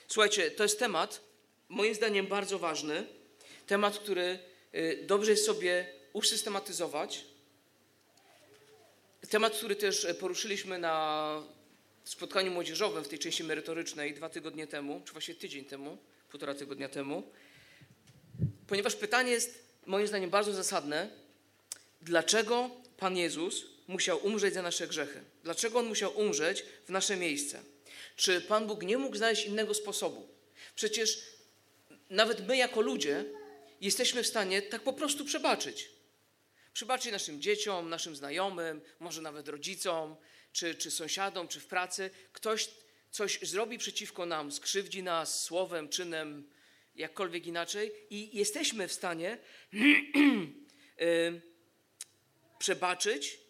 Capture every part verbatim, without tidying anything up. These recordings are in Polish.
Słuchajcie, to jest temat, moim zdaniem, bardzo ważny. Temat, który dobrze jest sobie usystematyzować. Temat, który też poruszyliśmy na spotkaniu młodzieżowym w tej części merytorycznej dwa tygodnie temu, czy właściwie tydzień temu, półtora tygodnia temu. Ponieważ pytanie jest, moim zdaniem, bardzo zasadne. Dlaczego Pan Jezus musiał umrzeć za nasze grzechy? Dlaczego On musiał umrzeć w nasze miejsce? Czy Pan Bóg nie mógł znaleźć innego sposobu? Przecież nawet my jako ludzie jesteśmy w stanie tak po prostu przebaczyć. Przebaczyć naszym dzieciom, naszym znajomym, może nawet rodzicom, czy, czy sąsiadom, czy w pracy. Ktoś coś zrobi przeciwko nam, skrzywdzi nas słowem, czynem, jakkolwiek inaczej i jesteśmy w stanie yy, przebaczyć,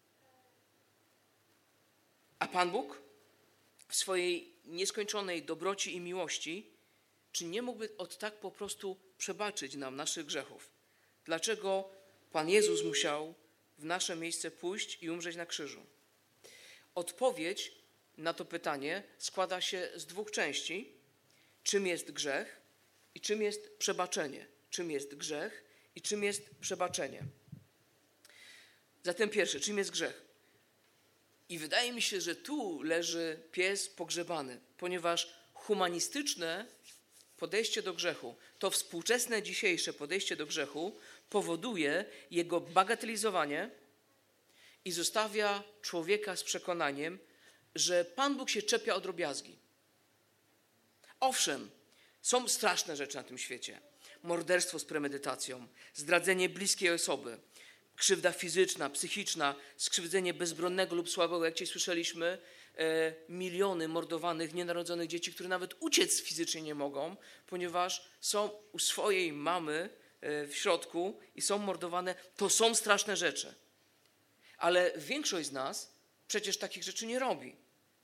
a Pan Bóg w swojej nieskończonej dobroci i miłości, czy nie mógłby od tak po prostu przebaczyć nam naszych grzechów? Dlaczego Pan Jezus musiał w nasze miejsce pójść i umrzeć na krzyżu? Odpowiedź na to pytanie składa się z dwóch części. Czym jest grzech i czym jest przebaczenie? Czym jest grzech i czym jest przebaczenie? Zatem pierwsze, czym jest grzech? I wydaje mi się, że tu leży pies pogrzebany, ponieważ humanistyczne podejście do grzechu, to współczesne dzisiejsze podejście do grzechu powoduje jego bagatelizowanie i zostawia człowieka z przekonaniem, że Pan Bóg się czepia o drobiazgi. Owszem, są straszne rzeczy na tym świecie. Morderstwo z premedytacją, zdradzenie bliskiej osoby, krzywda fizyczna, psychiczna, skrzywdzenie bezbronnego lub słabego, jak dzisiaj słyszeliśmy, e, miliony mordowanych, nienarodzonych dzieci, które nawet uciec fizycznie nie mogą, ponieważ są u swojej mamy e, w środku i są mordowane. To są straszne rzeczy. Ale większość z nas przecież takich rzeczy nie robi.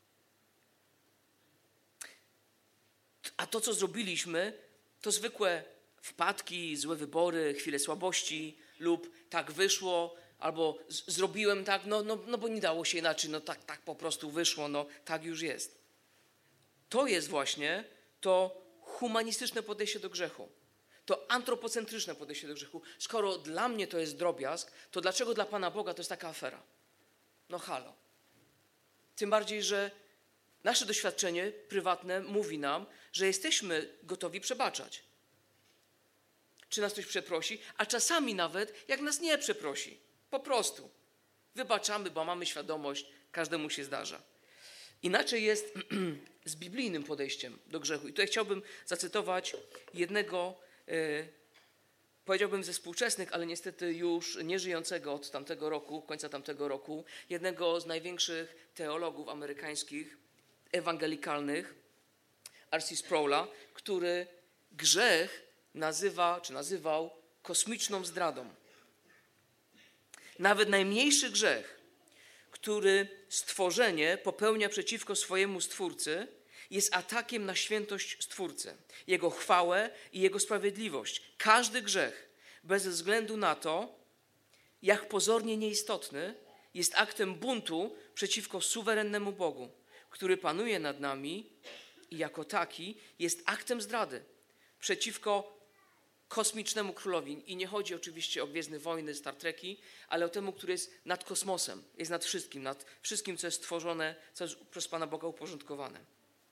A to, co zrobiliśmy, to zwykłe wpadki, złe wybory, chwile słabości lub tak wyszło, albo z- zrobiłem tak, no, no, no bo nie dało się inaczej, no tak, tak po prostu wyszło, no tak już jest. To jest właśnie to humanistyczne podejście do grzechu. To antropocentryczne podejście do grzechu. Skoro dla mnie to jest drobiazg, to dlaczego dla Pana Boga to jest taka afera? No halo. Tym bardziej, że nasze doświadczenie prywatne mówi nam, że jesteśmy gotowi przebaczać. Czy nas ktoś przeprosi, a czasami nawet jak nas nie przeprosi. Po prostu. Wybaczamy, bo mamy świadomość, każdemu się zdarza. Inaczej jest z biblijnym podejściem do grzechu. I tutaj chciałbym zacytować jednego, e, powiedziałbym ze współczesnych, ale niestety już nieżyjącego od tamtego roku, końca tamtego roku, jednego z największych teologów amerykańskich, ewangelikalnych, R C Sproula, który grzech nazywa, czy nazywał kosmiczną zdradą. Nawet najmniejszy grzech, który stworzenie popełnia przeciwko swojemu Stwórcy, jest atakiem na świętość Stwórcy, Jego chwałę i Jego sprawiedliwość. Każdy grzech, bez względu na to, jak pozornie nieistotny, jest aktem buntu przeciwko suwerennemu Bogu, który panuje nad nami i jako taki jest aktem zdrady przeciwko kosmicznemu królowi. I nie chodzi oczywiście o Gwiezdne Wojny, Star Treki, ale o temu, który jest nad kosmosem, jest nad wszystkim, nad wszystkim, co jest stworzone, co jest przez Pana Boga uporządkowane.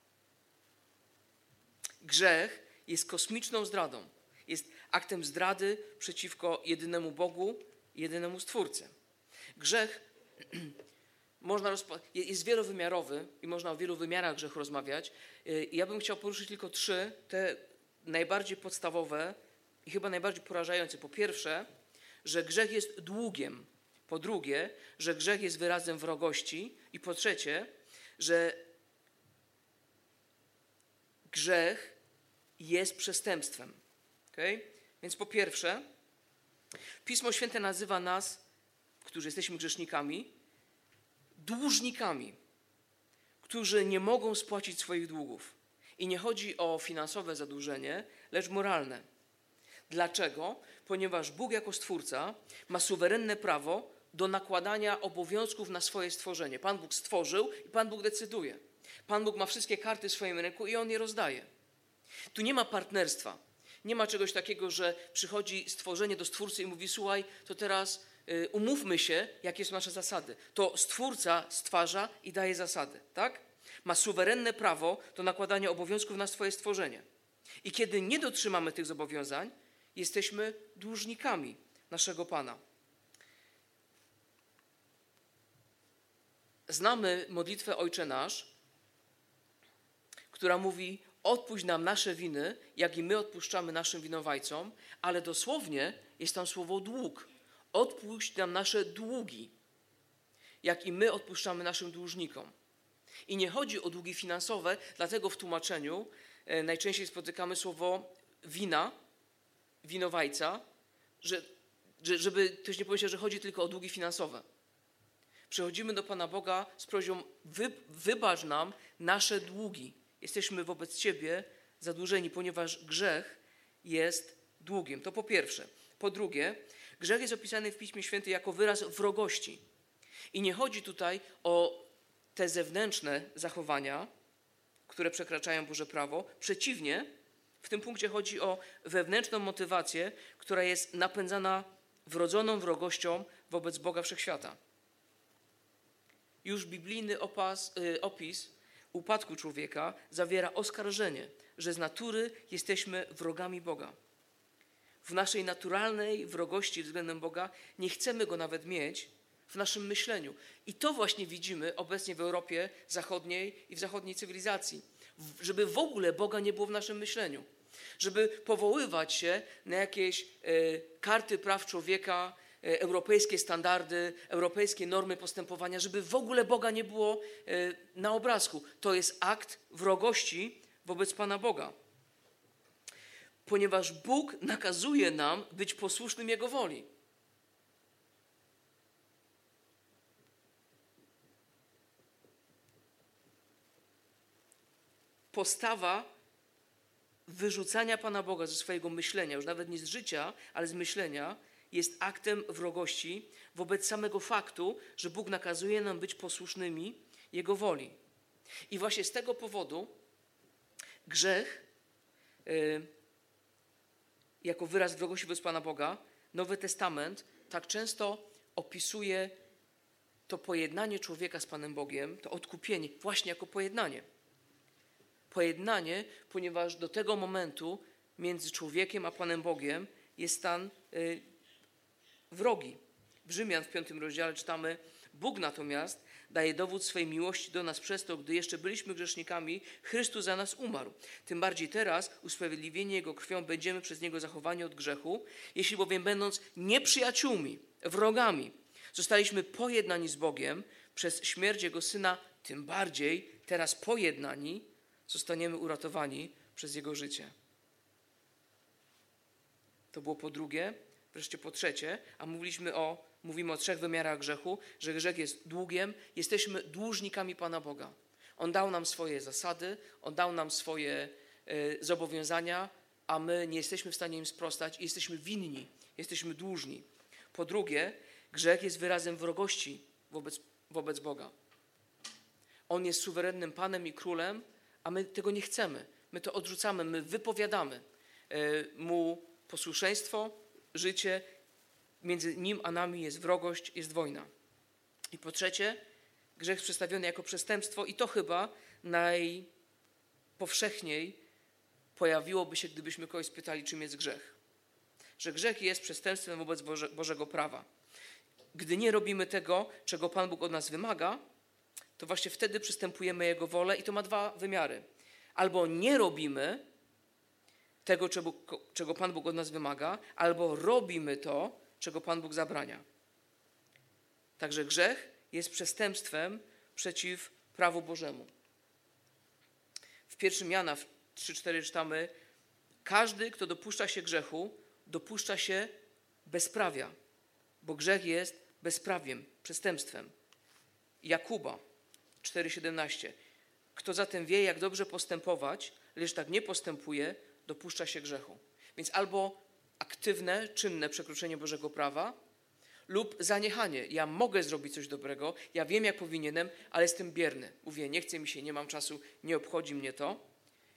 Grzech jest kosmiczną zdradą. Jest aktem zdrady przeciwko jedynemu Bogu, jedynemu Stwórcy. Grzech można rozpa- jest wielowymiarowy i można o wielu wymiarach grzechu rozmawiać. Ja bym chciał poruszyć tylko trzy, te najbardziej podstawowe i chyba najbardziej porażające. Po pierwsze, że grzech jest długiem. Po drugie, że grzech jest wyrazem wrogości. I po trzecie, że grzech jest przestępstwem. Okay? Więc po pierwsze, Pismo Święte nazywa nas, którzy jesteśmy grzesznikami, dłużnikami, którzy nie mogą spłacić swoich długów. I nie chodzi o finansowe zadłużenie, lecz moralne. Dlaczego? Ponieważ Bóg jako Stwórca ma suwerenne prawo do nakładania obowiązków na swoje stworzenie. Pan Bóg stworzył i Pan Bóg decyduje. Pan Bóg ma wszystkie karty w swoim ręku i On je rozdaje. Tu nie ma partnerstwa. Nie ma czegoś takiego, że przychodzi stworzenie do Stwórcy i mówi: słuchaj, to teraz y, umówmy się, jakie są nasze zasady. To Stwórca stwarza i daje zasady, tak? Ma suwerenne prawo do nakładania obowiązków na swoje stworzenie. I kiedy nie dotrzymamy tych zobowiązań, jesteśmy dłużnikami naszego Pana. Znamy modlitwę Ojcze Nasz, która mówi: odpuść nam nasze winy, jak i my odpuszczamy naszym winowajcom, ale dosłownie jest tam słowo dług. Odpuść nam nasze długi, jak i my odpuszczamy naszym dłużnikom. I nie chodzi o długi finansowe, dlatego w tłumaczeniu e, najczęściej spotykamy słowo wina, winowajca, że, że, żeby ktoś nie powiedział, że chodzi tylko o długi finansowe. Przychodzimy do Pana Boga z prośbą: wy, wybacz nam nasze długi. Jesteśmy wobec Ciebie zadłużeni, ponieważ grzech jest długiem. To po pierwsze. Po drugie, grzech jest opisany w Piśmie Świętym jako wyraz wrogości. I nie chodzi tutaj o te zewnętrzne zachowania, które przekraczają Boże prawo. Przeciwnie, w tym punkcie chodzi o wewnętrzną motywację, która jest napędzana wrodzoną wrogością wobec Boga Wszechświata. Już biblijny opas, y, opis upadku człowieka zawiera oskarżenie, że z natury jesteśmy wrogami Boga. W naszej naturalnej wrogości względem Boga nie chcemy Go nawet mieć w naszym myśleniu. I to właśnie widzimy obecnie w Europie Zachodniej i w zachodniej cywilizacji. Żeby w ogóle Boga nie było w naszym myśleniu. Żeby powoływać się na jakieś e, karty praw człowieka, e, europejskie standardy, europejskie normy postępowania, żeby w ogóle Boga nie było e, na obrazku. To jest akt wrogości wobec Pana Boga. Ponieważ Bóg nakazuje nam być posłusznym Jego woli. Postawa wyrzucania Pana Boga ze swojego myślenia, już nawet nie z życia, ale z myślenia, jest aktem wrogości wobec samego faktu, że Bóg nakazuje nam być posłusznymi Jego woli. I właśnie z tego powodu grzech yy, jako wyraz wrogości wobec Pana Boga, Nowy Testament tak często opisuje to pojednanie człowieka z Panem Bogiem, to odkupienie właśnie jako pojednanie. Pojednanie, ponieważ do tego momentu między człowiekiem a Panem Bogiem jest stan y, wrogi. W Rzymian w piątym rozdziale czytamy: Bóg natomiast daje dowód swej miłości do nas przez to, gdy jeszcze byliśmy grzesznikami, Chrystus za nas umarł. Tym bardziej teraz, usprawiedliwieni Jego krwią, będziemy przez Niego zachowani od grzechu. Jeśli bowiem będąc nieprzyjaciółmi, wrogami, zostaliśmy pojednani z Bogiem przez śmierć Jego Syna, tym bardziej teraz pojednani zostaniemy uratowani przez Jego życie. To było po drugie. Wreszcie po trzecie, a mówiliśmy o, mówimy o trzech wymiarach grzechu, że grzech jest długiem, jesteśmy dłużnikami Pana Boga. On dał nam swoje zasady, On dał nam swoje y, zobowiązania, a my nie jesteśmy w stanie im sprostać i jesteśmy winni, jesteśmy dłużni. Po drugie, grzech jest wyrazem wrogości wobec, wobec Boga. On jest suwerennym Panem i Królem, a my tego nie chcemy. My to odrzucamy, my wypowiadamy y, Mu posłuszeństwo, życie, między Nim a nami jest wrogość, jest wojna. I po trzecie, grzech jest przedstawiony jako przestępstwo i to chyba najpowszechniej pojawiłoby się, gdybyśmy kogoś spytali, czym jest grzech. Że grzech jest przestępstwem wobec Boże, Bożego prawa. Gdy nie robimy tego, czego Pan Bóg od nas wymaga, to właśnie wtedy przystępujemy Jego wolę i to ma dwa wymiary. Albo nie robimy tego, czego, czego Pan Bóg od nas wymaga, albo robimy to, czego Pan Bóg zabrania. Także grzech jest przestępstwem przeciw prawu Bożemu. W pierwszym Jana w trzy cztery czytamy: każdy, kto dopuszcza się grzechu, dopuszcza się bezprawia, bo grzech jest bezprawiem, przestępstwem. Jakuba cztery siedemnaście. Kto zatem wie, jak dobrze postępować, lecz tak nie postępuje, dopuszcza się grzechu. Więc albo aktywne, czynne przekroczenie Bożego prawa lub zaniechanie. Ja mogę zrobić coś dobrego, ja wiem, jak powinienem, ale jestem bierny. Mówię, nie chce mi się, nie mam czasu, nie obchodzi mnie to.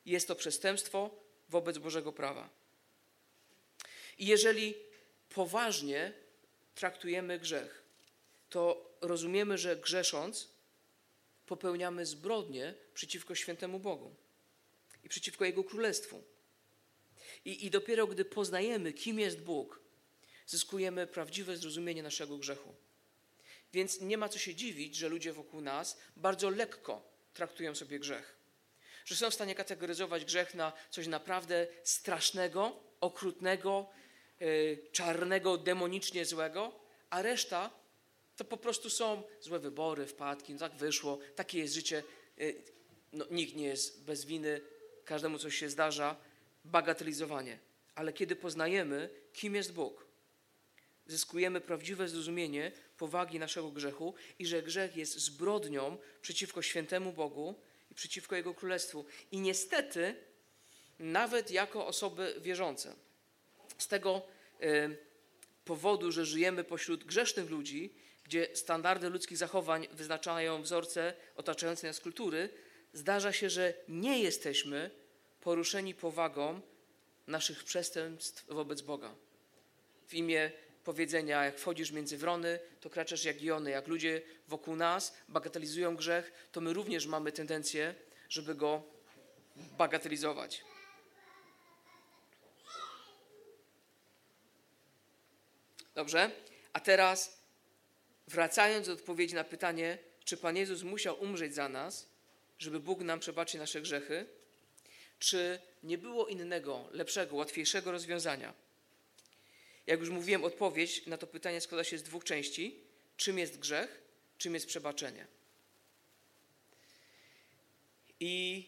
Jest to przestępstwo wobec Bożego prawa. I jeżeli poważnie traktujemy grzech, to rozumiemy, że grzesząc popełniamy zbrodnię przeciwko świętemu Bogu i przeciwko Jego Królestwu. I, I dopiero gdy poznajemy, kim jest Bóg, zyskujemy prawdziwe zrozumienie naszego grzechu. Więc nie ma co się dziwić, że ludzie wokół nas bardzo lekko traktują sobie grzech. Że są w stanie kategoryzować grzech na coś naprawdę strasznego, okrutnego, yy, czarnego, demonicznie złego, a reszta to po prostu są złe wybory, wpadki, no tak wyszło, takie jest życie. Yy, no, nikt nie jest bez winy, każdemu coś się zdarza, bagatelizowanie. Ale kiedy poznajemy, kim jest Bóg, zyskujemy prawdziwe zrozumienie powagi naszego grzechu i że grzech jest zbrodnią przeciwko świętemu Bogu i przeciwko Jego Królestwu. I niestety, nawet jako osoby wierzące, z tego y, powodu, że żyjemy pośród grzesznych ludzi, gdzie standardy ludzkich zachowań wyznaczają wzorce otaczającej nas kultury, zdarza się, że nie jesteśmy poruszeni powagą naszych przestępstw wobec Boga. W imię powiedzenia, jak wchodzisz między wrony, to kraczesz jak jony. Jak ludzie wokół nas bagatelizują grzech, to my również mamy tendencję, żeby go bagatelizować. Dobrze? A teraz wracając do odpowiedzi na pytanie, czy Pan Jezus musiał umrzeć za nas, żeby Bóg nam przebaczyć nasze grzechy, czy nie było innego, lepszego, łatwiejszego rozwiązania? Jak już mówiłem, odpowiedź na to pytanie składa się z dwóch części. Czym jest grzech? Czym jest przebaczenie? I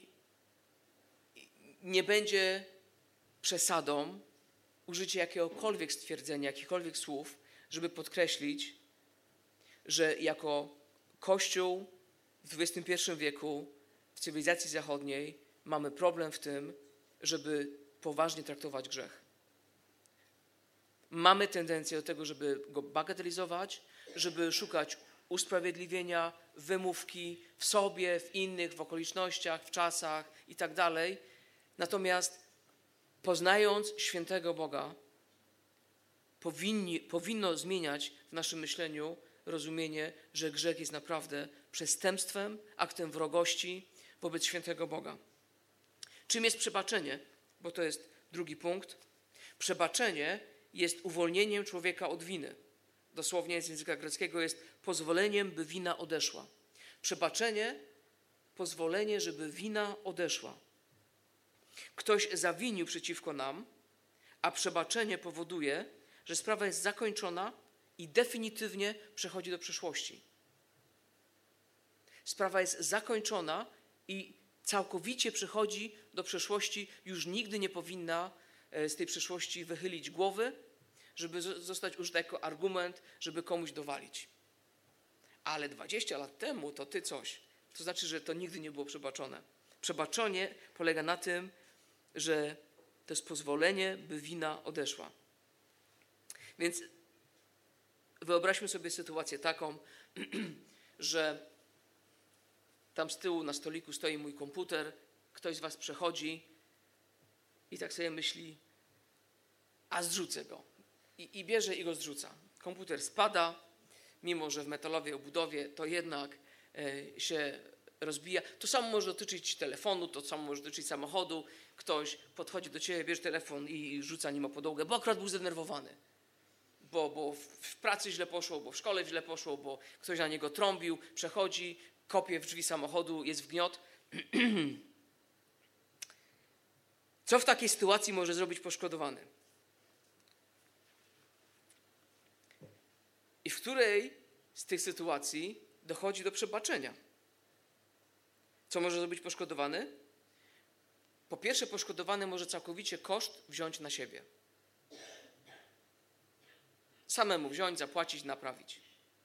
nie będzie przesadą użycie jakiegokolwiek stwierdzenia, jakichkolwiek słów, żeby podkreślić, że jako Kościół w dwudziestym pierwszym wieku w cywilizacji zachodniej mamy problem w tym, żeby poważnie traktować grzech. Mamy tendencję do tego, żeby go bagatelizować, żeby szukać usprawiedliwienia, wymówki w sobie, w innych, w okolicznościach, w czasach i tak dalej. Natomiast poznając świętego Boga, powinni, powinno zmieniać w naszym myśleniu rozumienie, że grzech jest naprawdę przestępstwem, aktem wrogości wobec świętego Boga. Czym jest przebaczenie? Bo to jest drugi punkt. Przebaczenie jest uwolnieniem człowieka od winy. Dosłownie z języka greckiego jest pozwoleniem, by wina odeszła. Przebaczenie, pozwolenie, żeby wina odeszła. Ktoś zawinił przeciwko nam, a przebaczenie powoduje, że sprawa jest zakończona i definitywnie przechodzi do przeszłości. Sprawa jest zakończona i całkowicie przechodzi do przeszłości, już nigdy nie powinna z tej przeszłości wychylić głowy, żeby zostać użyta jako argument, żeby komuś dowalić. Ale dwadzieścia lat temu to ty coś. To znaczy, że to nigdy nie było przebaczone. Przebaczenie polega na tym, że to jest pozwolenie, by wina odeszła. Więc wyobraźmy sobie sytuację taką, że tam z tyłu na stoliku stoi mój komputer, ktoś z was przechodzi i tak sobie myśli, a zrzucę go. I, i bierze i go zrzuca. Komputer spada, mimo że w metalowej obudowie to jednak e, się rozbija. To samo może dotyczyć telefonu, to samo może dotyczyć samochodu. Ktoś podchodzi do ciebie, bierze telefon i rzuca nim o podłogę, bo akurat był zdenerwowany. Bo, bo w pracy źle poszło, bo w szkole źle poszło, bo ktoś na niego trąbił, przechodzi, kopie w drzwi samochodu, jest wgniot. Co w takiej sytuacji może zrobić poszkodowany? I w której z tych sytuacji dochodzi do przebaczenia? Co może zrobić poszkodowany? Po pierwsze, poszkodowany może całkowicie koszt wziąć na siebie. Samemu wziąć, zapłacić, naprawić.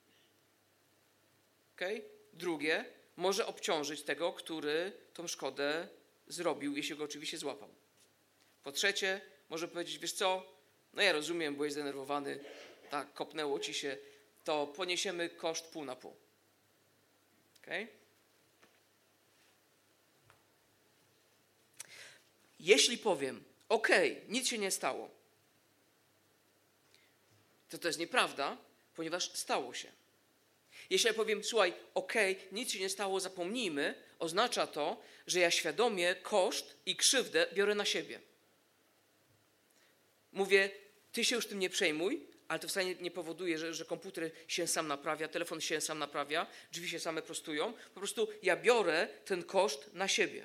Okay? Drugie, może obciążyć tego, który tą szkodę zrobił, jeśli go oczywiście złapał. Po trzecie, może powiedzieć, wiesz co, no ja rozumiem, byłeś zdenerwowany, tak, kopnęło ci się, to poniesiemy koszt pół na pół. Okay? Jeśli powiem, okej, nic się nie stało, to to jest nieprawda, ponieważ stało się. Jeśli ja powiem, słuchaj, okej, nic się nie stało, zapomnijmy, oznacza to, że ja świadomie koszt i krzywdę biorę na siebie. Mówię, ty się już tym nie przejmuj, ale to wcale nie powoduje, że, że komputer się sam naprawia, telefon się sam naprawia, drzwi się same prostują. Po prostu ja biorę ten koszt na siebie.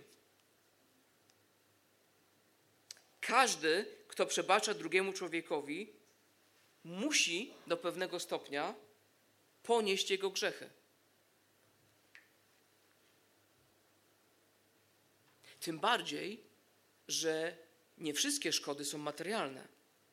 Każdy, kto przebacza drugiemu człowiekowi, musi do pewnego stopnia ponieść jego grzechy. Tym bardziej, że nie wszystkie szkody są materialne.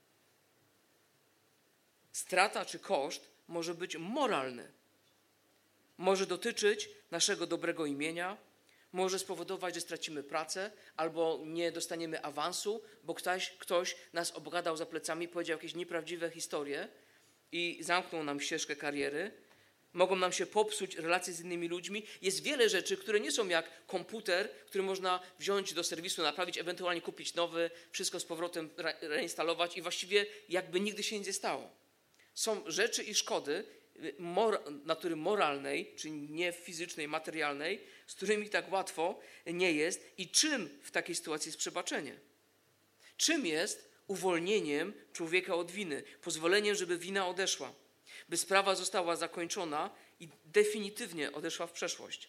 Strata czy koszt może być moralny. Może dotyczyć naszego dobrego imienia, może spowodować, że stracimy pracę albo nie dostaniemy awansu, bo ktoś, ktoś nas obgadał za plecami, powiedział jakieś nieprawdziwe historie i zamknął nam ścieżkę kariery. Mogą nam się popsuć relacje z innymi ludźmi. Jest wiele rzeczy, które nie są jak komputer, który można wziąć do serwisu, naprawić, ewentualnie kupić nowy, wszystko z powrotem reinstalować i właściwie jakby nigdy się nic nie stało. Są rzeczy i szkody mor- natury moralnej, czyli nie fizycznej, materialnej, z którymi tak łatwo nie jest. I czym w takiej sytuacji jest przebaczenie? Czym jest uwolnieniem człowieka od winy, pozwoleniem, żeby wina odeszła, by sprawa została zakończona i definitywnie odeszła w przeszłość?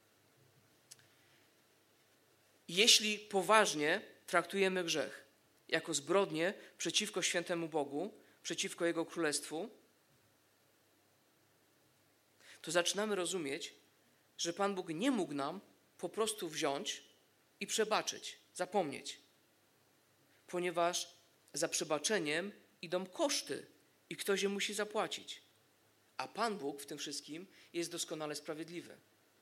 Jeśli poważnie traktujemy grzech jako zbrodnię przeciwko świętemu Bogu, przeciwko Jego Królestwu, to zaczynamy rozumieć, że Pan Bóg nie mógł nam po prostu wziąć i przebaczyć, zapomnieć, ponieważ za przebaczeniem idą koszty i ktoś je musi zapłacić. A Pan Bóg w tym wszystkim jest doskonale sprawiedliwy.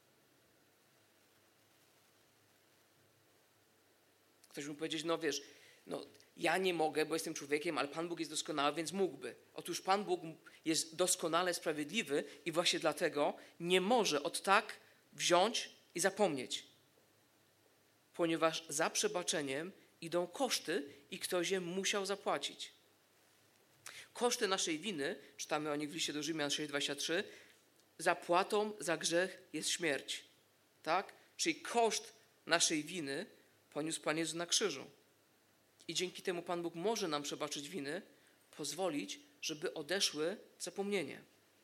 Ktoś mógł powiedzieć, no wiesz, no ja nie mogę, bo jestem człowiekiem, ale Pan Bóg jest doskonały, więc mógłby. Otóż Pan Bóg jest doskonale sprawiedliwy i właśnie dlatego nie może od tak wziąć i zapomnieć. Ponieważ za przebaczeniem idą koszty i ktoś je musiał zapłacić. Koszty naszej winy, czytamy o nich w liście do Rzymian sześć dwadzieścia trzy, zapłatą za grzech jest śmierć. Tak? Czyli koszt naszej winy poniósł Pan Jezus na krzyżu. I dzięki temu Pan Bóg może nam przebaczyć winy, pozwolić, żeby odeszły w zapomnienie.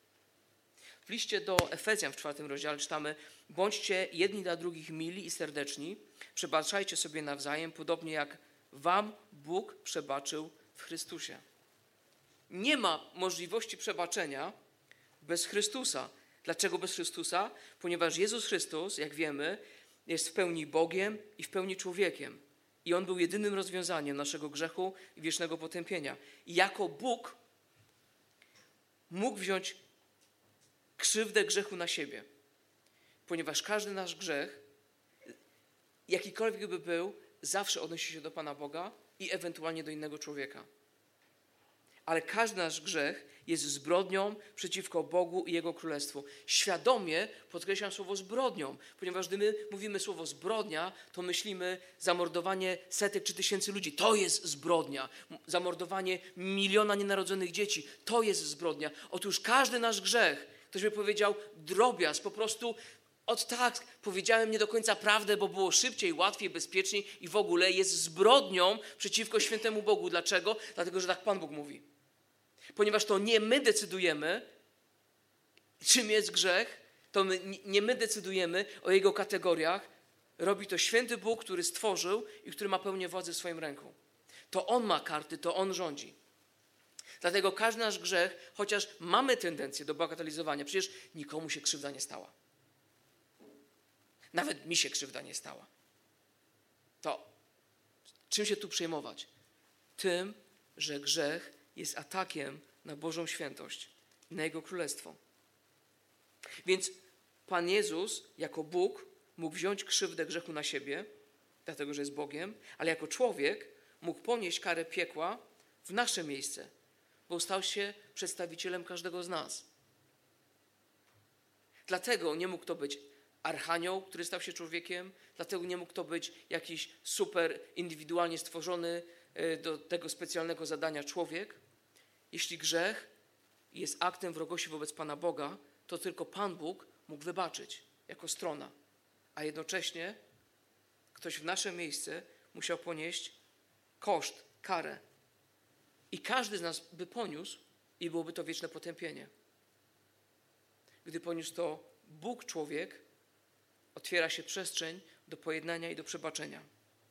W liście do Efezjan w czwartym rozdziale czytamy: bądźcie jedni dla drugich mili i serdeczni, przebaczajcie sobie nawzajem, podobnie jak wam Bóg przebaczył w Chrystusie. Nie ma możliwości przebaczenia bez Chrystusa. Dlaczego bez Chrystusa? Ponieważ Jezus Chrystus, jak wiemy, jest w pełni Bogiem i w pełni człowiekiem. I On był jedynym rozwiązaniem naszego grzechu i wiecznego potępienia. I jako Bóg mógł wziąć krzywdę grzechu na siebie. Ponieważ każdy nasz grzech, jakikolwiek by był, zawsze odnosi się do Pana Boga i ewentualnie do innego człowieka. Ale każdy nasz grzech jest zbrodnią przeciwko Bogu i Jego Królestwu. Świadomie podkreślam słowo zbrodnią, ponieważ gdy my mówimy słowo zbrodnia, to myślimy zamordowanie setek czy tysięcy ludzi. To jest zbrodnia. Zamordowanie miliona nienarodzonych dzieci. To jest zbrodnia. Otóż każdy nasz grzech, ktoś by powiedział drobiazg, po prostu od tak powiedziałem nie do końca prawdę, bo było szybciej, łatwiej, bezpieczniej i w ogóle jest zbrodnią przeciwko świętemu Bogu. Dlaczego? Dlatego, że tak Pan Bóg mówi. Ponieważ to nie my decydujemy, czym jest grzech, to my, nie my decydujemy o jego kategoriach. Robi to święty Bóg, który stworzył i który ma pełnię władzy w swoim ręku. To On ma karty, to On rządzi. Dlatego każdy nasz grzech, chociaż mamy tendencję do bagatelizowania, przecież nikomu się krzywda nie stała. Nawet mi się krzywda nie stała. To czym się tu przejmować? Tym, że grzech jest atakiem na Bożą świętość, na Jego Królestwo. Więc Pan Jezus jako Bóg mógł wziąć krzywdę grzechu na siebie, dlatego że jest Bogiem, ale jako człowiek mógł ponieść karę piekła w nasze miejsce, bo stał się przedstawicielem każdego z nas. Dlatego nie mógł to być archanioł, który stał się człowiekiem, dlatego nie mógł to być jakiś super indywidualnie stworzony do tego specjalnego zadania człowiek. Jeśli grzech jest aktem wrogości wobec Pana Boga, to tylko Pan Bóg mógł wybaczyć jako strona, a jednocześnie ktoś w nasze miejsce musiał ponieść koszt, karę. I każdy z nas by poniósł i byłoby to wieczne potępienie. Gdy poniósł to Bóg, człowiek, otwiera się przestrzeń do pojednania i do przebaczenia.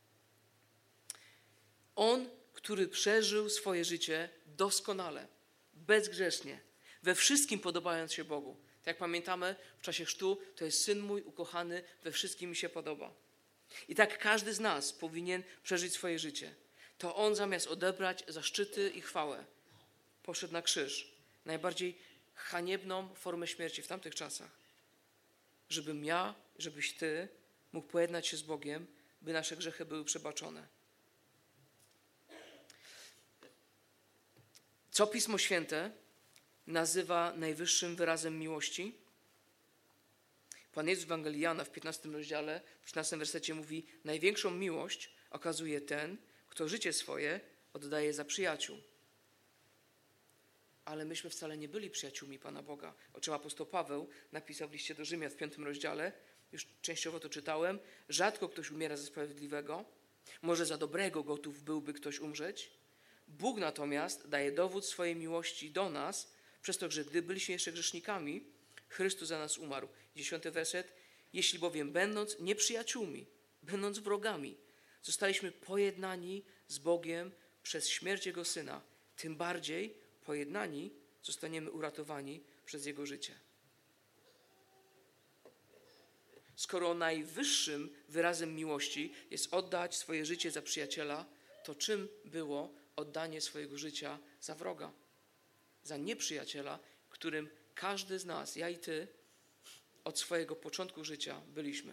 On, który przeżył swoje życie doskonale, bezgrzecznie, we wszystkim podobając się Bogu. Tak jak pamiętamy w czasie chrztu, to jest Syn mój ukochany, we wszystkim mi się podoba. I tak każdy z nas powinien przeżyć swoje życie. To On zamiast odebrać zaszczyty i chwałę, poszedł na krzyż. Najbardziej haniebną formę śmierci w tamtych czasach. Żebym ja, żebyś ty mógł pojednać się z Bogiem, by nasze grzechy były przebaczone. Co Pismo Święte nazywa najwyższym wyrazem miłości? Pan Jezus w Ewangelii Jana w piętnastym rozdziale, w trzynastym wersecie mówi: największą miłość okazuje ten, kto życie swoje oddaje za przyjaciół. Ale myśmy wcale nie byli przyjaciółmi Pana Boga, o czym apostoł Paweł napisał w liście do Rzymian w piątym rozdziale. Już częściowo to czytałem. Rzadko ktoś umiera za sprawiedliwego. Może za dobrego gotów byłby ktoś umrzeć. Bóg natomiast daje dowód swojej miłości do nas, przez to, że gdy byliśmy jeszcze grzesznikami, Chrystus za nas umarł. Dziesiąty werset. Jeśli bowiem będąc nieprzyjaciółmi, będąc wrogami, zostaliśmy pojednani z Bogiem przez śmierć Jego Syna, tym bardziej pojednani zostaniemy uratowani przez Jego życie. Skoro najwyższym wyrazem miłości jest oddać swoje życie za przyjaciela, to czym było oddanie swojego życia za wroga? Za nieprzyjaciela, którym każdy z nas, ja i ty, od swojego początku życia byliśmy.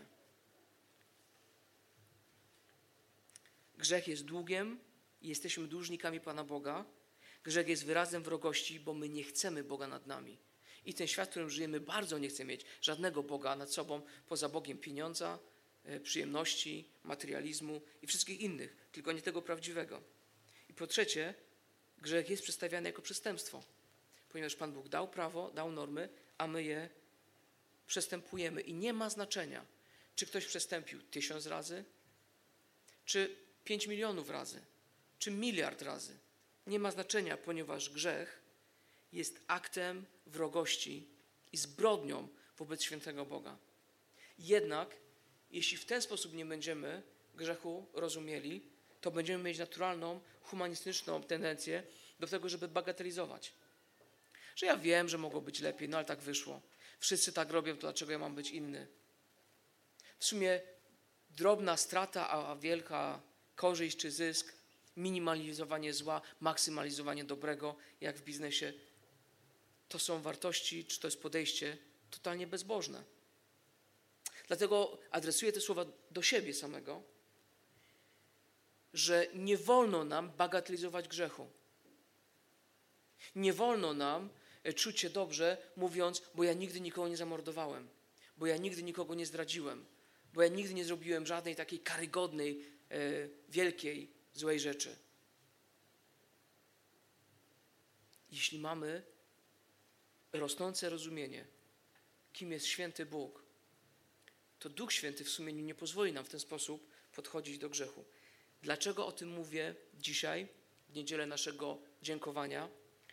Grzech jest długiem i jesteśmy dłużnikami Pana Boga. Grzech jest wyrazem wrogości, bo my nie chcemy Boga nad nami. I ten świat, w którym żyjemy, bardzo nie chce mieć żadnego Boga nad sobą, poza Bogiem pieniądza, przyjemności, materializmu i wszystkich innych, tylko nie tego prawdziwego. I po trzecie, grzech jest przedstawiany jako przestępstwo, ponieważ Pan Bóg dał prawo, dał normy, a my je przestępujemy. I nie ma znaczenia, czy ktoś przestąpił tysiąc razy, czy pięć milionów razy, czy miliard razy. Nie ma znaczenia, ponieważ grzech jest aktem wrogości i zbrodnią wobec świętego Boga. Jednak, jeśli w ten sposób nie będziemy grzechu rozumieli, to będziemy mieć naturalną, humanistyczną tendencję do tego, żeby bagatelizować. Że ja wiem, że mogło być lepiej, no ale tak wyszło. Wszyscy tak robią, to dlaczego ja mam być inny? W sumie drobna strata, a wielka korzyść czy zysk, minimalizowanie zła, maksymalizowanie dobrego, jak w biznesie, to są wartości, czy to jest podejście totalnie bezbożne. Dlatego adresuję te słowa do siebie samego, że nie wolno nam bagatelizować grzechu. Nie wolno nam czuć się dobrze, mówiąc, bo ja nigdy nikogo nie zamordowałem, bo ja nigdy nikogo nie zdradziłem, bo ja nigdy nie zrobiłem żadnej takiej karygodnej, e, wielkiej, złej rzeczy. Jeśli mamy rosnące rozumienie, kim jest święty Bóg, to Duch Święty w sumieniu nie pozwoli nam w ten sposób podchodzić do grzechu. Dlaczego o tym mówię dzisiaj, w niedzielę naszego dziękowania?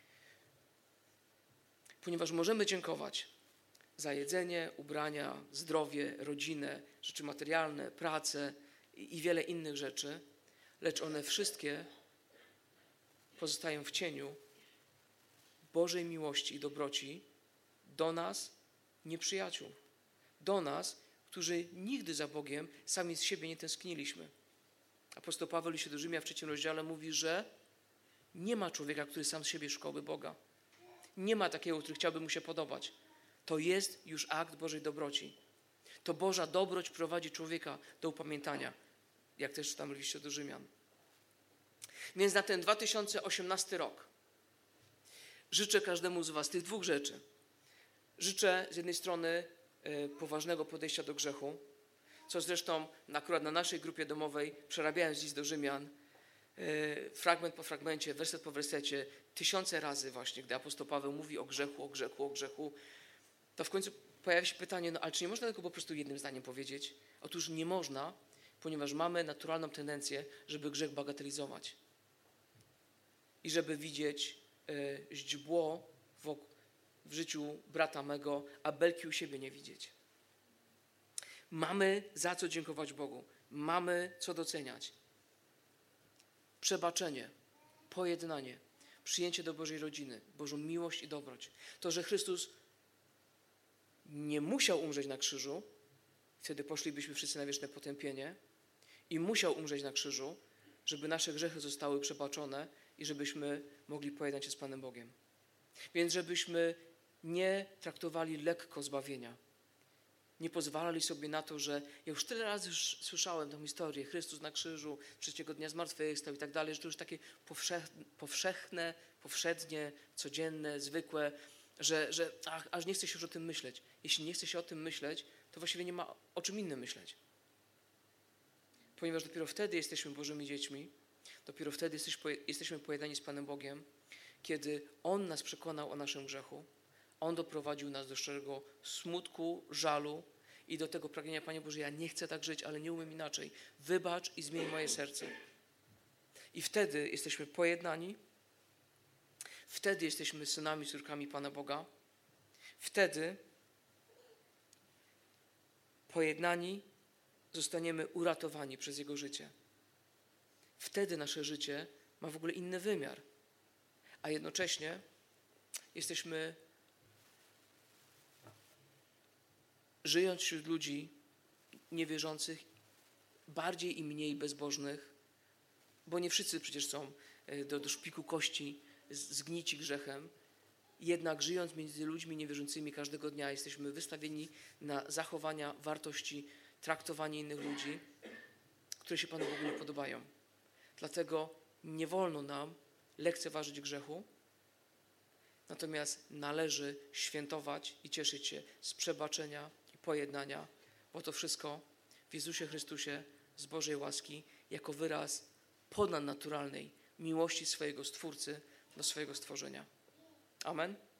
Ponieważ możemy dziękować za jedzenie, ubrania, zdrowie, rodzinę, rzeczy materialne, pracę i wiele innych rzeczy, lecz one wszystkie pozostają w cieniu Bożej miłości i dobroci do nas, nieprzyjaciół. Do nas, którzy nigdy za Bogiem sami z siebie nie tęskniliśmy. Apostoł Paweł w liście do Rzymian w trzecim rozdziale mówi, że nie ma człowieka, który sam z siebie szukałby Boga. Nie ma takiego, który chciałby mu się podobać. To jest już akt Bożej dobroci. To Boża dobroć prowadzi człowieka do upamiętania, jak też czytamy w liście do Rzymian. Więc na ten dwa tysiące osiemnasty rok życzę każdemu z was tych dwóch rzeczy. Życzę z jednej strony y, poważnego podejścia do grzechu, co zresztą akurat na naszej grupie domowej, przerabiając list do Rzymian, y, fragment po fragmencie, werset po wersecie, tysiące razy właśnie, gdy apostoł Paweł mówi o grzechu, o grzechu, o grzechu, to w końcu pojawia się pytanie, no ale czy nie można tego po prostu jednym zdaniem powiedzieć? Otóż nie można, ponieważ mamy naturalną tendencję, żeby grzech bagatelizować i żeby widzieć y, źdźbło w, w życiu brata mego, a belki u siebie nie widzieć. Mamy za co dziękować Bogu. Mamy co doceniać. Przebaczenie, pojednanie, przyjęcie do Bożej rodziny, Bożą miłość i dobroć. To, że Chrystus nie musiał umrzeć na krzyżu, wtedy poszlibyśmy wszyscy na wieczne potępienie, i musiał umrzeć na krzyżu, żeby nasze grzechy zostały przebaczone i żebyśmy mogli pojednać się z Panem Bogiem. Więc żebyśmy nie traktowali lekko zbawienia. Nie pozwalali sobie na to, że ja już tyle razy już słyszałem tę historię, Chrystus na krzyżu, trzeciego dnia zmartwychwstał i tak dalej, że to już takie powszechne, powszechne powszednie, codzienne, zwykłe, że, że ach, aż nie chce się już o tym myśleć. Jeśli nie chce się o tym myśleć, to właściwie nie ma o czym innym myśleć. Ponieważ dopiero wtedy jesteśmy Bożymi dziećmi, dopiero wtedy jesteśmy pojednani z Panem Bogiem, kiedy On nas przekonał o naszym grzechu, On doprowadził nas do szczerego smutku, żalu i do tego pragnienia, Panie Boże, ja nie chcę tak żyć, ale nie umiem inaczej. Wybacz i zmień moje serce. I wtedy jesteśmy pojednani, wtedy jesteśmy synami, córkami Pana Boga, wtedy pojednani zostaniemy uratowani przez Jego życie. Wtedy nasze życie ma w ogóle inny wymiar, a jednocześnie jesteśmy, żyjąc wśród ludzi niewierzących, bardziej i mniej bezbożnych, bo nie wszyscy przecież są do, do szpiku kości zgnici grzechem, jednak żyjąc między ludźmi niewierzącymi każdego dnia jesteśmy wystawieni na zachowania, wartości, traktowanie innych ludzi, które się Panu Bogu nie podobają. Dlatego nie wolno nam lekceważyć grzechu, natomiast należy świętować i cieszyć się z przebaczenia i pojednania, bo to wszystko w Jezusie Chrystusie z Bożej łaski jako wyraz ponadnaturalnej miłości swojego Stwórcy do swojego stworzenia. Amen.